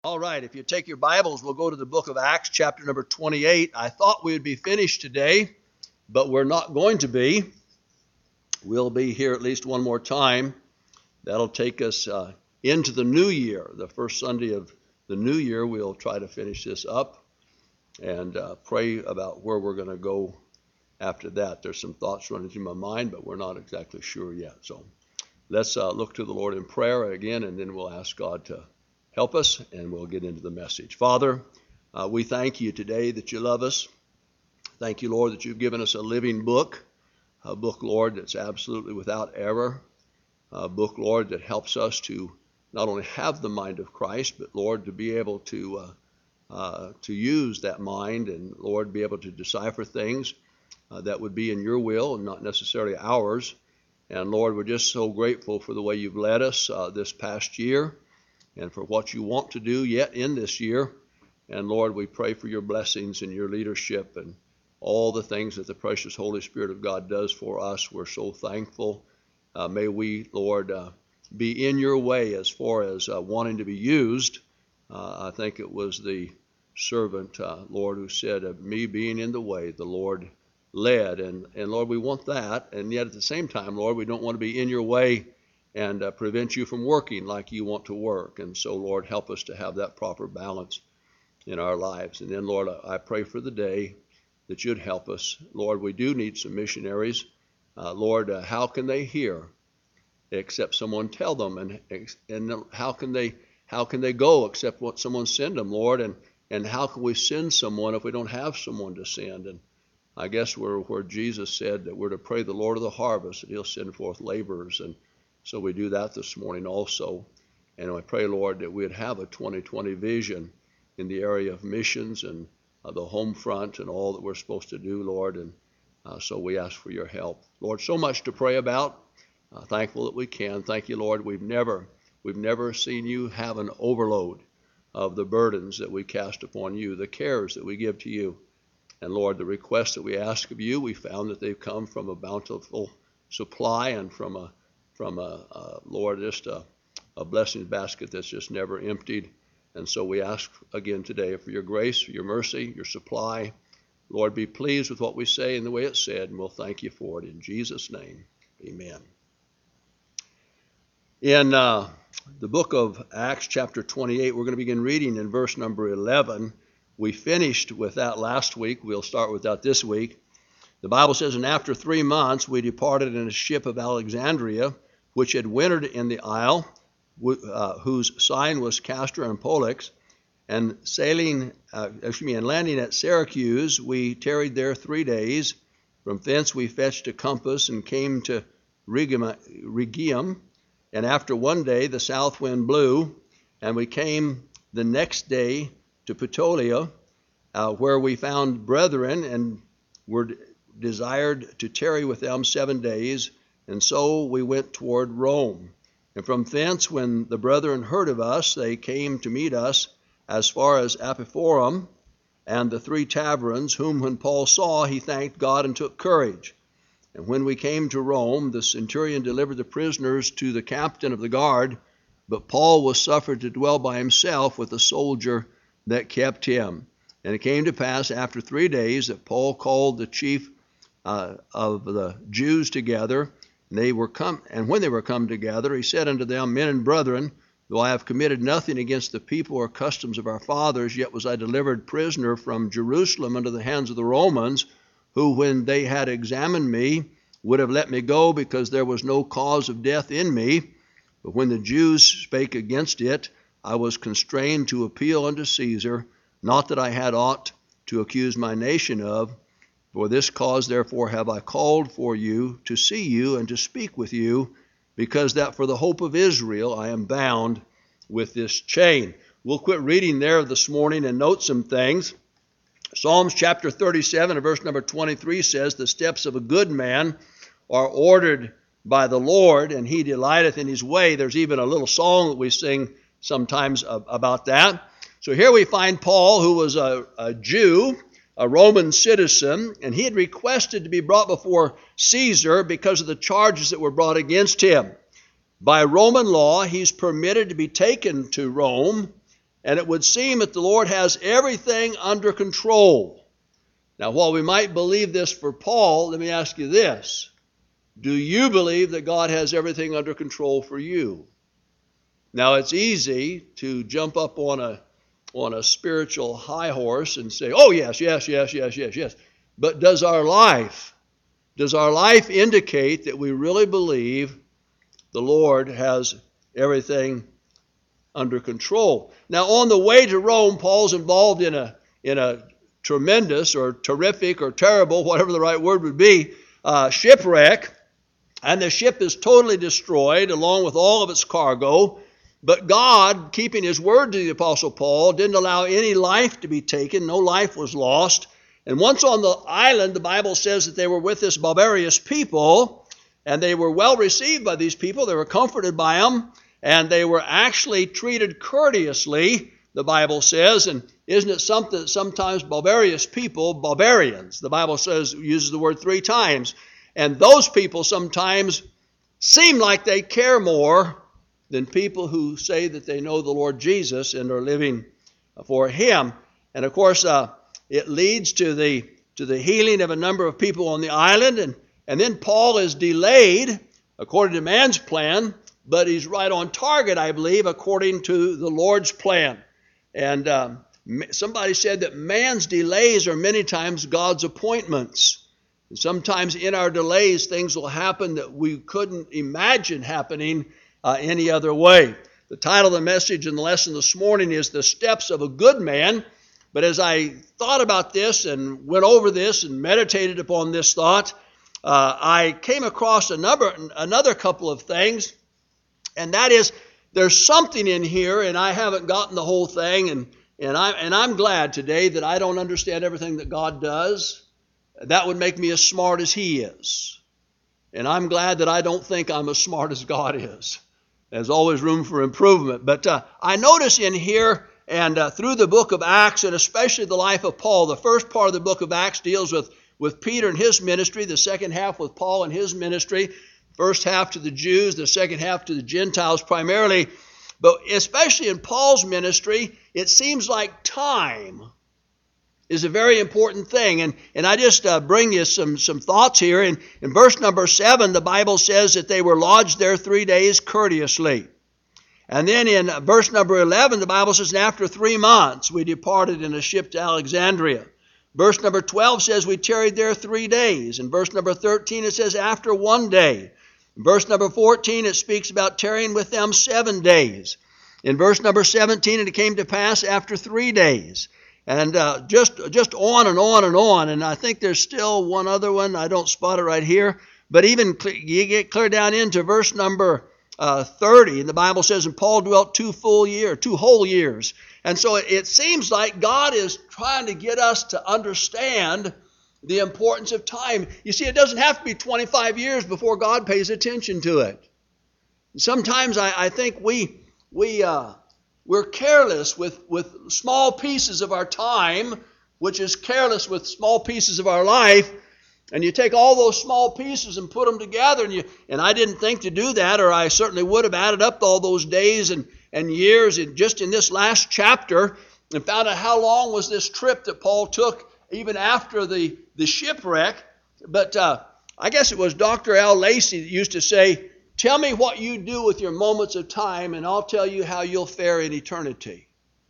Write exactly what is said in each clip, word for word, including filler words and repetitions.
All right, if you take your Bibles, we'll go to the book of Acts, chapter number twenty-eight. I thought we would be finished today, but we're not going to be. We'll be here at least one more time. That'll take us uh, into the new year. The first Sunday of the new year, we'll try to finish this up and uh, pray about where we're going to go after that. There's some thoughts running through my mind, but we're not exactly sure yet. So let's uh, look to the Lord in prayer again, and then we'll ask God to help us, and we'll get into the message. Father, uh, we thank you today that you love us. Thank you, Lord, that you've given us a living book, a book, Lord, that's absolutely without error, a book, Lord, that helps us to not only have the mind of Christ, but, Lord, to be able to uh, uh, to use that mind and, Lord, be able to decipher things uh, that would be in your will and not necessarily ours. And, Lord, we're just so grateful for the way you've led us uh, this past year, and for what you want to do yet in this year. And Lord, we pray for your blessings and your leadership and all the things that the precious Holy Spirit of God does for us. We're so thankful. Uh, may we, Lord, uh, be in your way as far as uh, wanting to be used. Uh, I think it was the servant, uh, Lord, who said, of me being in the way, the Lord led. And, and Lord, we want that. And yet at the same time, Lord, we don't want to be in your way and uh, prevent you from working like you want to work. And so, Lord, help us to have that proper balance in our lives. And then, Lord, I pray for the day that you'd help us. Lord, we do need some missionaries. Uh, Lord, uh, how can they hear except someone tell them? And and how can they how can they go except what someone send them, Lord? And and how can we send someone if we don't have someone to send? And I guess we're where Jesus said that we're to pray the Lord of the harvest, that he'll send forth laborers. And so we do that this morning also. And I pray, Lord, that we'd have a twenty twenty vision in the area of missions and uh, the home front and all that we're supposed to do, Lord. And uh, so we ask for your help. Lord, so much to pray about. Uh, thankful that we can. Thank you, Lord. We've never, we've never seen you have an overload of the burdens that we cast upon you, the cares that we give to you. And Lord, the requests that we ask of you, we found that they've come from a bountiful supply and from a from a, a Lord, just a, a blessings basket that's just never emptied. And so we ask again today for your grace, your mercy, your supply. Lord, be pleased with what we say and the way it's said, and we'll thank you for it. In Jesus' name, amen. In uh, the book of Acts, chapter twenty-eight, we're going to begin reading in verse number eleven. We finished with that last week. We'll start with that this week. The Bible says, and after three months we departed in a ship of Alexandria, which had wintered in the isle, uh, whose sign was Castor and Pollux, and sailing, uh, excuse me, and landing at Syracuse, we tarried there three days. From thence we fetched a compass and came to Rhegium, and after one day the south wind blew, and we came the next day to Puteoli, uh, where we found brethren, and were desired to tarry with them seven days. And so we went toward Rome. And from thence, when the brethren heard of us, they came to meet us as far as Apiphorum and the three taverns, whom when Paul saw, he thanked God and took courage. And when we came to Rome, the centurion delivered the prisoners to the captain of the guard, but Paul was suffered to dwell by himself with a soldier that kept him. And it came to pass after three days that Paul called the chief uh, of the Jews together. And they were come, and when they were come together, he said unto them, Men and brethren, though I have committed nothing against the people or customs of our fathers, yet was I delivered prisoner from Jerusalem into the hands of the Romans, who, when they had examined me, would have let me go, because there was no cause of death in me. But when the Jews spake against it, I was constrained to appeal unto Caesar, not that I had aught to accuse my nation of. For this cause, therefore, have I called for you to see you and to speak with you, because that for the hope of Israel I am bound with this chain. We'll quit reading there this morning and note some things. Psalms chapter thirty-seven and verse number twenty-three says, The steps of a good man are ordered by the Lord, and he delighteth in his way. There's even a little song that we sing sometimes about that. So here we find Paul, who was a, a Jew, a Roman citizen, and he had requested to be brought before Caesar because of the charges that were brought against him. By Roman law, he's permitted to be taken to Rome And it would seem that the Lord has everything under control. Now, while we might believe this for Paul, let me ask you this. Do you believe that God has everything under control for you? Now, it's easy to jump up on a on a spiritual high horse and say, oh, yes, yes, yes, yes, yes, yes. But does our life, does our life indicate that we really believe the Lord has everything under control? Now, on the way to Rome, Paul's involved in a in a tremendous or terrific or terrible, whatever the right word would be, uh, shipwreck. And the ship is totally destroyed along with all of its cargo. But God, keeping his word to the Apostle Paul, didn't allow any life to be taken. No life was lost. And once on the island, the Bible says that they were with this barbarous people, and they were well received by these people. They were comforted by them, and they were actually treated courteously, the Bible says. And isn't it something that sometimes barbarous people, barbarians, the Bible says, uses the word three times, and those people sometimes seem like they care more than people who say that they know the Lord Jesus and are living for him. And of course, uh, it leads to the to the healing of a number of people on the island. And, and then Paul is delayed according to man's plan, but he's right on target, I believe, according to the Lord's plan. And um, somebody said that man's delays are many times God's appointments. And sometimes in our delays, things will happen that we couldn't imagine happening Uh, any other way. The title of the message in the lesson this morning is The Steps of a Good Man. But as I thought about this and went over this and meditated upon this thought, uh, I came across a number, another couple of things. And that is, there's something in here, and I haven't gotten the whole thing, and, and, I, and I'm glad today that I don't understand everything that God does. That would make me as smart as he is. And I'm glad that I don't think I'm as smart as God is. There's always room for improvement. But uh, I notice in here and uh, through the book of Acts, and especially the life of Paul, the first part of the book of Acts deals with, with Peter and his ministry, the second half with Paul and his ministry, first half to the Jews, the second half to the Gentiles primarily. But especially in Paul's ministry, it seems like time is a very important thing. And, and I just uh, bring you some, some thoughts here. In, in verse number seven, the Bible says that they were lodged there three days courteously. And then in verse number eleven, the Bible says, and after three months we departed in a ship to Alexandria. Verse number twelve says we tarried there three days. In verse number thirteen, it says after one day. In verse number fourteen, it speaks about tarrying with them seven days. In verse number seventeen, and it came to pass after three days. And uh, just just on and on and on. And I think there's still one other one. I don't spot it right here. But even you get clear down into verse number uh, thirty. And the Bible says, and Paul dwelt two full years, two whole years. And so it, it seems like God is trying to get us to understand the importance of time. You see, it doesn't have to be twenty-five years before God pays attention to it. Sometimes I, I think we... we uh, We're careless with, with small pieces of our time, which is careless with small pieces of our life. And you take all those small pieces and put them together. And you and I didn't think to do that, or I certainly would have added up all those days and, and years in, just in this last chapter and found out how long was this trip that Paul took even after the, the shipwreck. But uh, I guess it was Doctor Al Lacey that used to say, tell me what you do with your moments of time, and I'll tell you how you'll fare in eternity.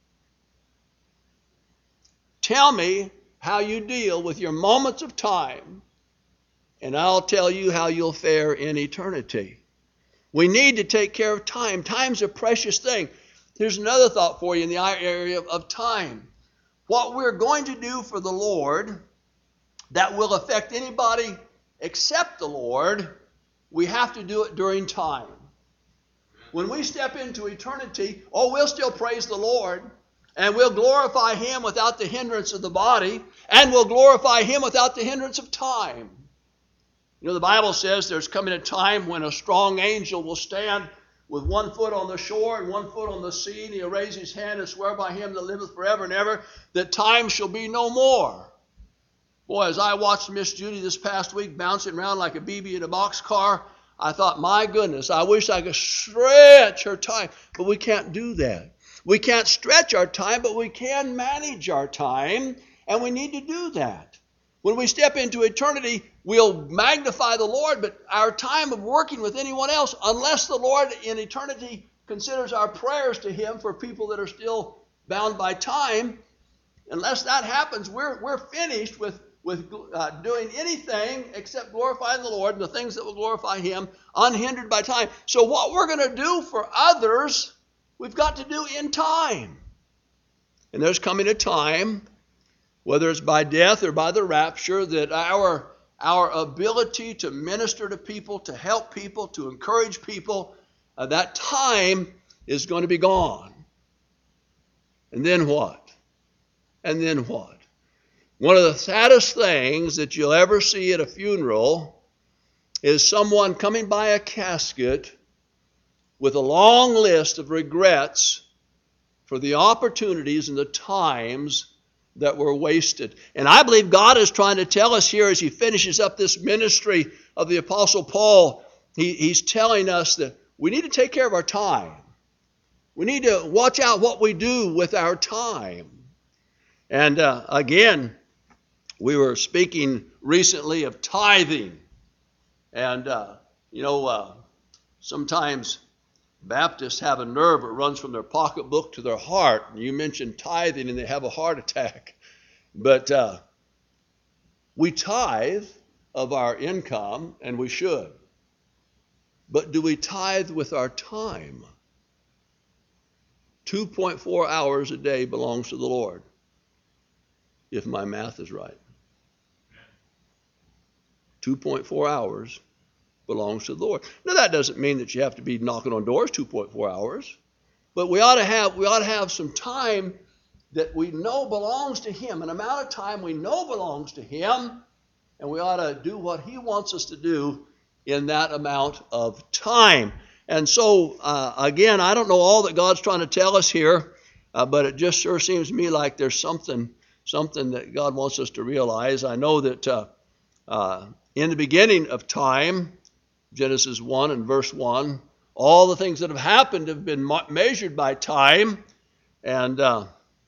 Tell me how you deal with your moments of time, and I'll tell you how you'll fare in eternity. We need to take care of time. Time's a precious thing. Here's another thought for you in the area of time. What we're going to do for the Lord that will affect anybody except the Lord, we have to do it during time. When we step into eternity, oh, we'll still praise the Lord, and we'll glorify him without the hindrance of the body, and we'll glorify him without the hindrance of time. You know, the Bible says there's coming a time when a strong angel will stand with one foot on the shore and one foot on the sea, and he'll raise his hand and swear by him that liveth forever and ever, that time shall be no more. Boy, as I watched Miss Judy this past week bouncing around like a B B in a boxcar, I thought, my goodness, I wish I could stretch her time. But we can't do that. We can't stretch our time, but we can manage our time, and we need to do that. When we step into eternity, we'll magnify the Lord, but our time of working with anyone else, unless the Lord in eternity considers our prayers to Him for people that are still bound by time, unless that happens, we're, we're finished with, with uh, doing anything except glorifying the Lord and the things that will glorify Him, unhindered by time. So what we're going to do for others, we've got to do in time. And there's coming a time, whether it's by death or by the rapture, that our, our ability to minister to people, to help people, to encourage people, uh, that time is going to be gone. And then what? And then what? One of the saddest things that you'll ever see at a funeral is someone coming by a casket with a long list of regrets for the opportunities and the times that were wasted. And I believe God is trying to tell us here as He finishes up this ministry of the Apostle Paul, he, He's telling us that we need to take care of our time. We need to watch out what we do with our time. And uh, again, we were speaking recently of tithing. And, uh, you know, uh, sometimes Baptists have a nerve that runs from their pocketbook to their heart. And you mention tithing and they have a heart attack. But uh, we tithe of our income, and we should. But do we tithe with our time? two point four hours a day belongs to the Lord, if my math is right. two point four hours belongs to the Lord. Now that doesn't mean that you have to be knocking on doors two point four hours, but we ought to have we ought to have some time that we know belongs to Him, an amount of time we know belongs to Him, and we ought to do what He wants us to do in that amount of time. And so, uh, again, I don't know all that God's trying to tell us here, uh, but it just sure seems to me like there's something something that God wants us to realize. I know that uh, uh, in the beginning of time, Genesis one and verse one, all the things that have happened have been measured by time, and uh,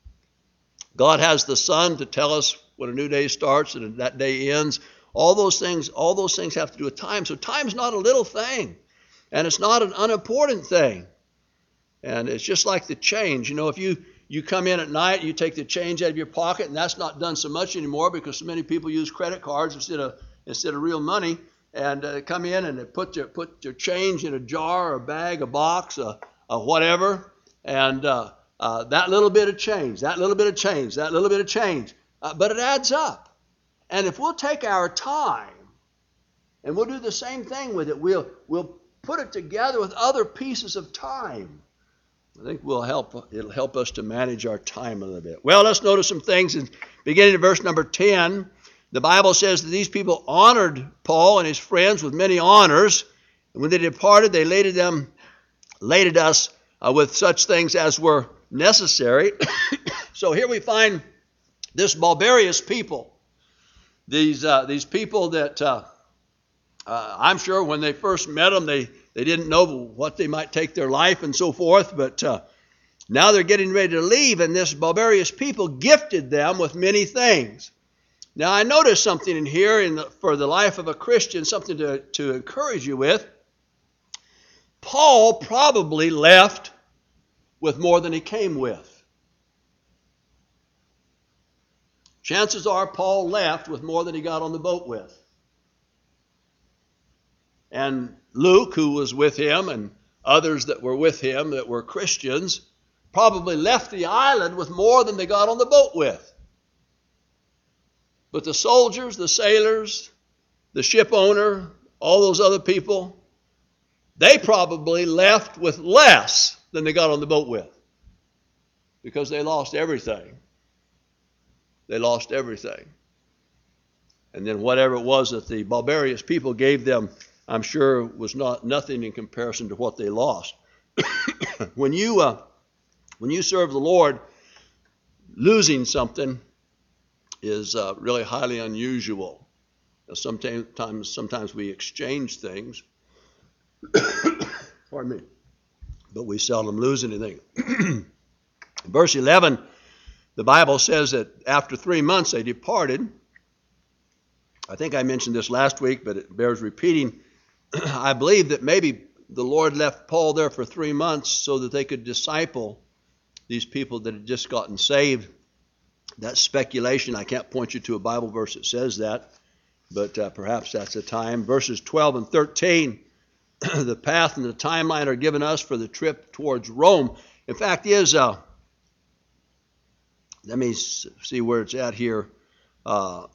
God has the sun to tell us when a new day starts and that day ends. All those things, all those things have to do with time. So time's not a little thing, and it's not an unimportant thing. And it's just like the change. You know, if you, you come in at night, you take the change out of your pocket, and that's not done so much anymore because so many people use credit cards instead of instead of real money, and uh, come in and they put their put their change in a jar, or a bag, a box, a, a whatever, and uh, uh, that little bit of change, that little bit of change, that little bit of change, uh, but it adds up. And if we'll take our time and we'll do the same thing with it, we'll we'll put it together with other pieces of time, I think we'll help. It'll help us to manage our time a little bit. Well, let's notice some things. In beginning of verse number ten, the Bible says that these people honored Paul and his friends with many honors, and when they departed, they laded them, laded us uh, with such things as were necessary. So here we find this barbarous people. These uh, these people that uh, uh, I'm sure when they first met them, they, they didn't know what they might take their life and so forth. But uh, now they're getting ready to leave, and this barbarous people gifted them with many things. Now I noticed something in here in the, for the life of a Christian, something to, to encourage you with. Paul probably left with more than he came with. Chances are Paul left with more than he got on the boat with. And Luke, who was with him, and others that were with him that were Christians, probably left the island with more than they got on the boat with. But the soldiers, the sailors, the ship owner, all those other people, they probably left with less than they got on the boat with, because they lost everything. They lost everything. And then whatever it was that the barbarous people gave them, I'm sure was not nothing in comparison to what they lost. When you uh, when you serve the Lord, losing something is uh, really highly unusual. Sometimes, sometimes we exchange things. Pardon me. But we seldom lose anything. Verse eleven, the Bible says that after three months they departed. I think I mentioned this last week, but it bears repeating. I believe that maybe the Lord left Paul there for three months so that they could disciple these people that had just gotten saved. That's speculation. I can't point you to a Bible verse that says that, but uh, perhaps that's the time. Verses twelve and thirteen, the path and the timeline are given us for the trip towards Rome. In fact, is uh, let me see where it's at here. Uh,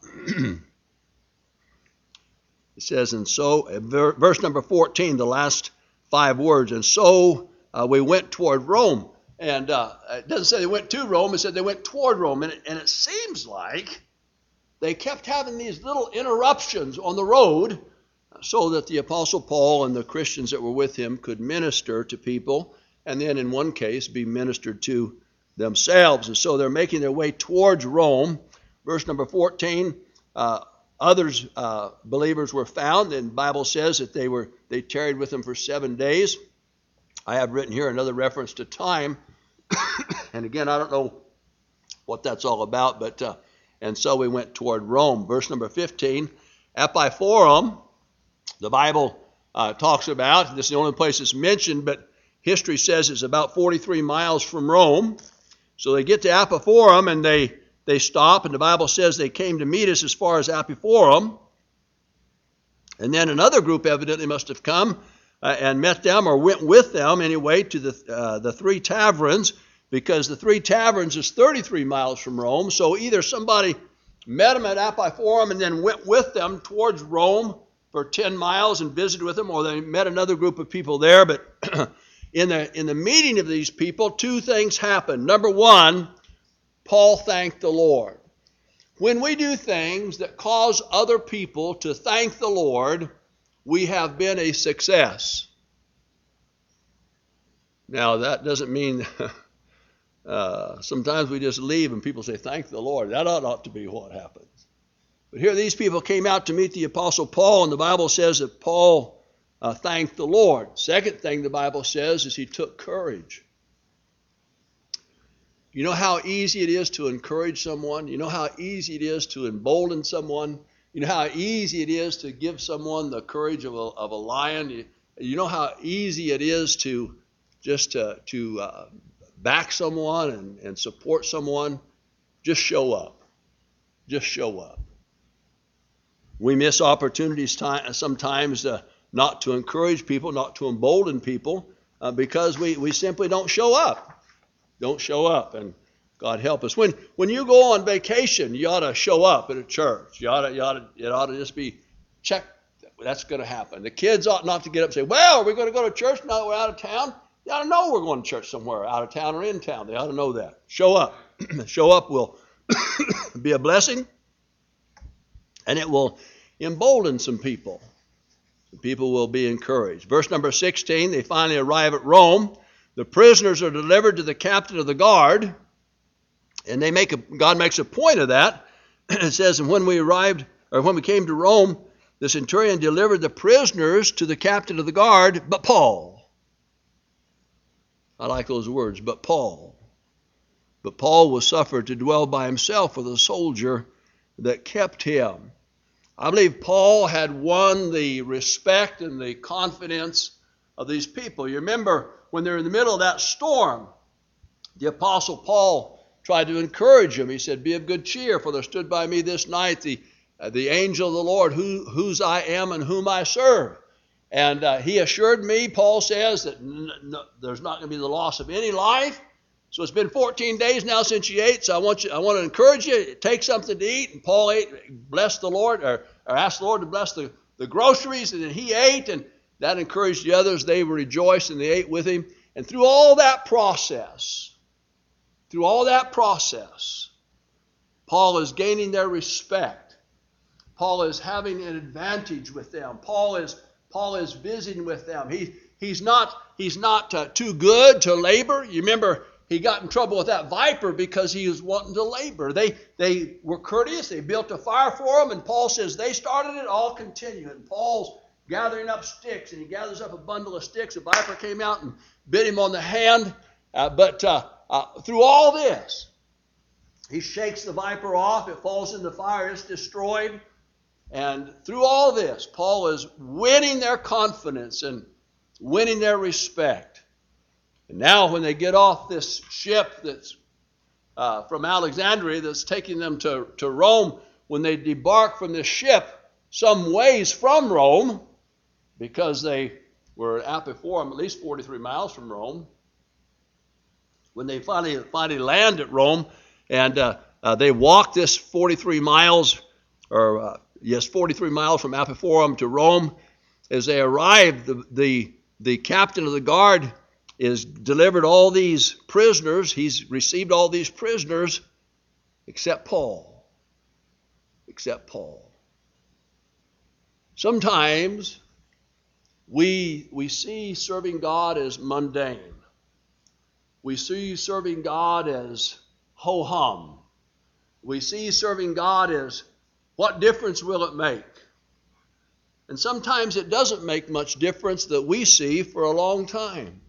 it says, and so, verse number fourteen, the last five words, and so uh, we went toward Rome. And uh, it doesn't say they went to Rome, it said they went toward Rome. And it, and it seems like they kept having these little interruptions on the road so that the Apostle Paul and the Christians that were with him could minister to people, and then in one case be ministered to themselves. And so they're making their way towards Rome. Verse number fourteen, uh, others uh, believers were found, and the Bible says that they were they tarried with them for seven days. I have written here another reference to time. And again, I don't know what that's all about, but uh, and so we went toward Rome. Verse number fifteen, Epiphorum, the Bible uh, talks about, this is the only place it's mentioned, but history says it's about forty-three miles from Rome. So they get to Epiphorum and they, they stop, and the Bible says they came to meet us as far as Epiphorum. And then another group evidently must have come uh, and met them, or went with them anyway, to the uh, the Three Taverns, because the Three Taverns is thirty-three miles from Rome. So either somebody met them at Epiphorum and then went with them towards Rome for ten miles and visited with them, or they met another group of people there. But in the in the meeting of these people, two things happened. Number one, Paul thanked the Lord. When we do things that cause other people to thank the Lord, we have been a success. Now, that doesn't mean uh, sometimes we just leave and people say, thank the Lord. That ought not to be what happens. But here these people came out to meet the Apostle Paul, and the Bible says that Paul uh, thanked the Lord. Second thing the Bible says is he took courage. You know how easy it is to encourage someone? You know how easy it is to embolden someone? You know how easy it is to give someone the courage of a, of a lion? You, you know how easy it is to just to, to uh, back someone and, and support someone? Just show up. Just show up. We miss opportunities time, sometimes uh, not to encourage people, not to embolden people, uh, because we, we simply don't show up. Don't show up, and God help us. When when you go on vacation, you ought to show up at a church. You ought to, you ought to, it ought to just be checked. That's going to happen. The kids ought not to get up and say, well, are we going to go to church now that we're out of town? They ought to know we're going to church somewhere, out of town or in town. They ought to know that. Show up. Show up will be a blessing, and it will embolden some people. Some people will be encouraged. Verse number sixteen, they finally arrive at Rome. The prisoners are delivered to the captain of the guard, and they make a, God makes a point of that. It says, and when we arrived, or when we came to Rome, the centurion delivered the prisoners to the captain of the guard, but Paul. I like those words, but Paul. But Paul was suffered to dwell by himself with a soldier that kept him. I believe Paul had won the respect and the confidence of these people. You remember when they're in the middle of that storm, the Apostle Paul tried to encourage them. He said, be of good cheer, for there stood by me this night the, uh, the angel of the Lord, who, whose I am and whom I serve. And uh, he assured me, Paul says, that n- n- there's not going to be the loss of any life. So it's been fourteen days now since you ate, so I want you, I want to encourage you, take something to eat. And Paul ate, blessed the Lord, or, or asked the Lord to bless the, the groceries, and then he ate, and that encouraged the others. They rejoiced and they ate with him. And through all that process, through all that process, Paul is gaining their respect. Paul is having an advantage with them. Paul is Paul is visiting with them. He he's not he's not uh, too good to labor. You remember he got in trouble with that viper because he was wanting to labor. They they were courteous. They built a fire for him, and Paul says they started it. I'll continue. And Paul's gathering up sticks, and he gathers up a bundle of sticks. A viper came out and bit him on the hand, uh, but uh, uh, through all this, he shakes the viper off. It falls in the fire. It's destroyed. And through all this, Paul is winning their confidence and winning their respect. And now when they get off this ship that's uh, from Alexandria that's taking them to, to Rome, when they debark from this ship some ways from Rome, because they were at Appiforum, at least forty-three miles from Rome, when they finally finally land at Rome, and uh, uh, they walk this forty-three miles, or uh, yes, forty-three miles from Appiforum to Rome. As they arrive, the, the the captain of the guard is delivered all these prisoners. He's received all these prisoners, except Paul. Except Paul. Sometimes we we see serving God as mundane. We see serving God as ho-hum. We see serving God as, what difference will it make? And sometimes it doesn't make much difference that we see for a long time.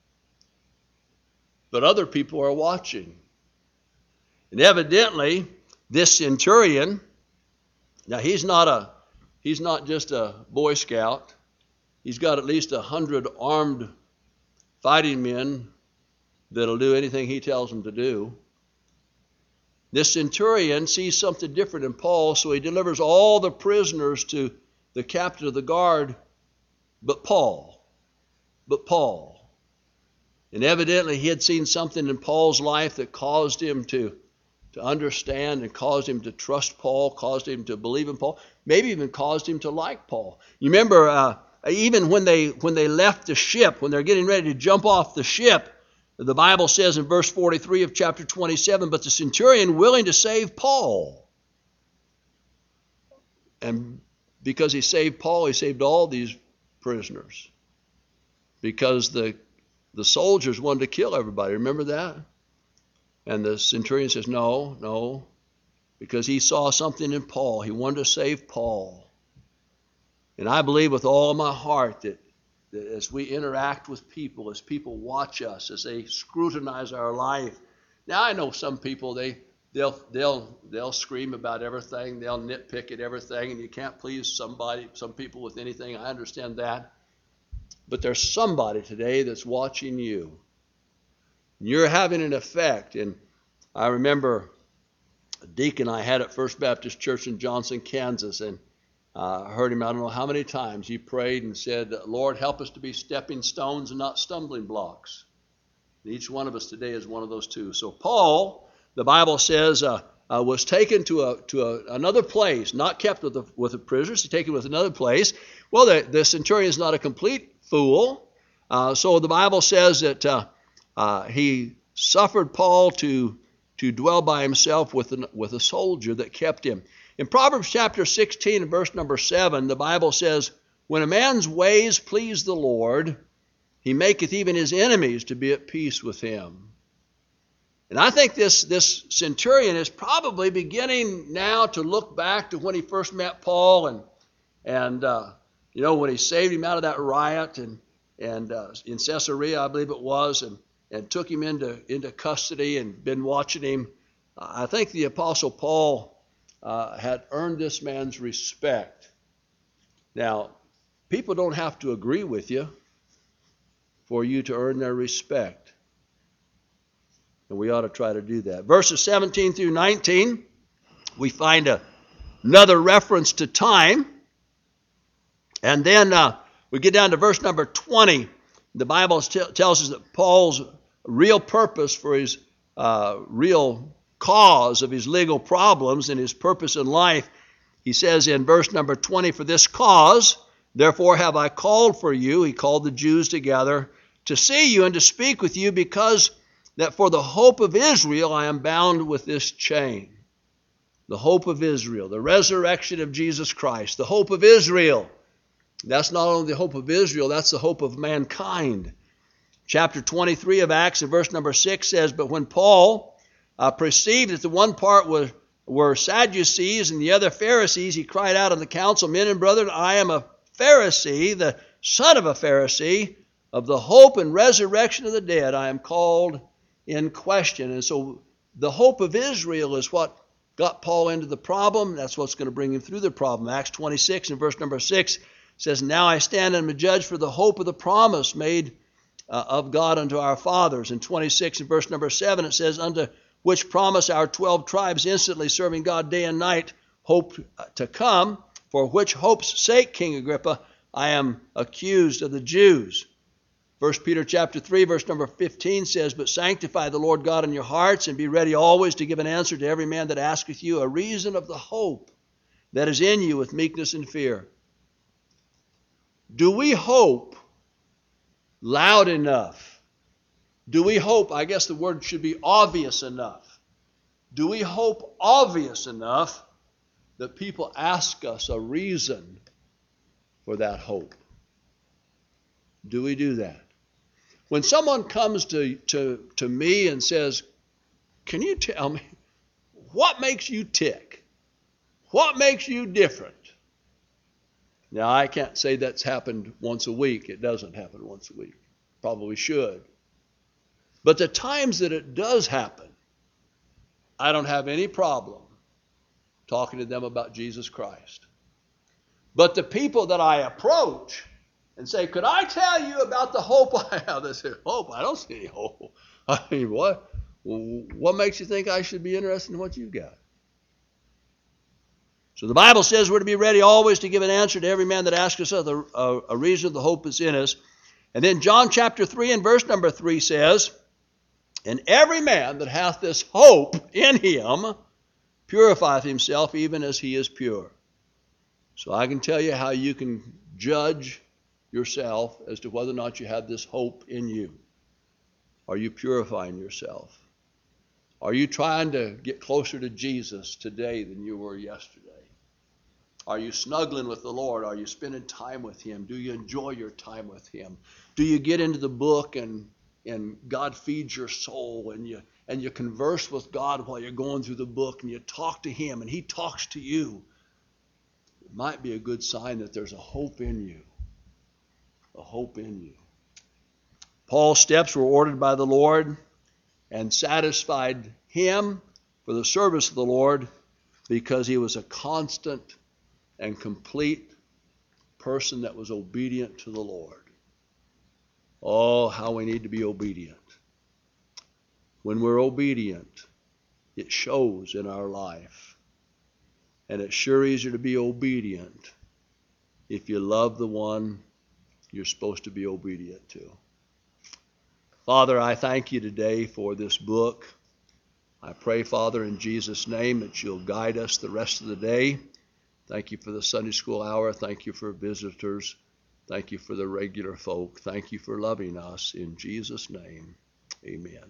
But other people are watching. And evidently, this centurion, now he's not a he's not just a Boy Scout. He's got at least a hundred armed fighting men that'll do anything he tells them to do. This centurion sees something different in Paul, so he delivers all the prisoners to the captain of the guard, but Paul. But Paul. And evidently he had seen something in Paul's life that caused him to, to understand and caused him to trust Paul, caused him to believe in Paul, maybe even caused him to like Paul. You remember, uh, even when they when they left the ship, when they're getting ready to jump off the ship, the Bible says in verse forty-three of chapter twenty-seven, but the centurion willing to save Paul. And because he saved Paul, he saved all these prisoners. Because the the soldiers wanted to kill everybody. Remember that? And the centurion says, no, no. Because he saw something in Paul. He wanted to save Paul. And I believe with all my heart that, that as we interact with people, as people watch us, as they scrutinize our life. Now I know some people, they they'll they'll they'll scream about everything, they'll nitpick at everything, and you can't please somebody, some people with anything. I understand that. But there's somebody today that's watching you. You're having an effect. And I remember a deacon I had at First Baptist Church in Johnson, Kansas, and I uh, heard him, I don't know how many times, he prayed and said, Lord, help us to be stepping stones and not stumbling blocks. And each one of us today is one of those two. So Paul, the Bible says, uh, uh, was taken to a to a, another place, not kept with the, with the prisoners, he's taken with another place. Well, the, the centurion is not a complete fool. Uh, so the Bible says that uh, uh, he suffered Paul to to dwell by himself with an, with a soldier that kept him. In Proverbs chapter sixteen and verse number seven, the Bible says, when a man's ways please the Lord, he maketh even his enemies to be at peace with him. And I think this, this centurion is probably beginning now to look back to when he first met Paul and, and uh, you know, when he saved him out of that riot and, and uh, in Caesarea, I believe it was, and, and took him into, into custody and been watching him. Uh, I think the Apostle Paul Uh, had earned this man's respect. Now, people don't have to agree with you for you to earn their respect. And we ought to try to do that. Verses seventeen through nineteen, we find a, another reference to time. And then uh, we get down to verse number twenty. The Bible t- tells us that Paul's real purpose for his uh, real cause of his legal problems and his purpose in life, he says in verse number twenty, for this cause, therefore have I called for you, he called the Jews together, to see you and to speak with you, because that for the hope of Israel I am bound with this chain. The hope of Israel, the resurrection of Jesus Christ, the hope of Israel. That's not only the hope of Israel, that's the hope of mankind. Chapter twenty-three of Acts, in verse number six says, but when Paul Uh, perceived that the one part were, were Sadducees and the other Pharisees, he cried out in the council, men and brethren, I am a Pharisee, the son of a Pharisee, of the hope and resurrection of the dead. I am called in question. And so the hope of Israel is what got Paul into the problem. That's what's going to bring him through the problem. Acts twenty-six and verse number six says, "Now I stand and am a judge for the hope of the promise made uh, of God unto our fathers." In twenty-six and verse number seven it says, "Unto which promise our twelve tribes instantly serving God day and night hoped to come, for which hope's sake, King Agrippa, I am accused of the Jews." First Peter chapter three, verse number fifteen says, "But sanctify the Lord God in your hearts, and be ready always to give an answer to every man that asketh you a reason of the hope that is in you with meekness and fear." Do we hope loud enough? Do we hope, I guess the word should be obvious enough. Do we hope obvious enough that people ask us a reason for that hope? Do we do that? When someone comes to, to, to me and says, "Can you tell me what makes you tick? What makes you different?" Now, I can't say that's happened once a week. It doesn't happen once a week. Probably should. But the times that it does happen, I don't have any problem talking to them about Jesus Christ. But the people that I approach and say, "Could I tell you about the hope I have?" They say, "Hope? I don't see any hope." I mean, what? What makes you think I should be interested in what you got? So the Bible says we're to be ready always to give an answer to every man that asks us a, a, a reason of the hope is in us. And then John chapter three and verse number three says, "And every man that hath this hope in him purifieth himself even as he is pure." So I can tell you how you can judge yourself as to whether or not you have this hope in you. Are you purifying yourself? Are you trying to get closer to Jesus today than you were yesterday? Are you snuggling with the Lord? Are you spending time with Him? Do you enjoy your time with Him? Do you get into the book and and God feeds your soul, and you and you converse with God while you're going through the book, and you talk to Him and He talks to you? It might be a good sign that there's a hope in you. A hope in you. Paul's steps were ordered by the Lord and satisfied him for the service of the Lord because he was a constant and complete person that was obedient to the Lord. Oh, how we need to be obedient. When we're obedient, it shows in our life. And it's sure easier to be obedient if you love the one you're supposed to be obedient to. Father, I thank you today for this book. I pray, Father, in Jesus' name that you'll guide us the rest of the day. Thank you for the Sunday school hour. Thank you for visitors. Thank you for the regular folk. Thank you for loving us. In Jesus' name, amen.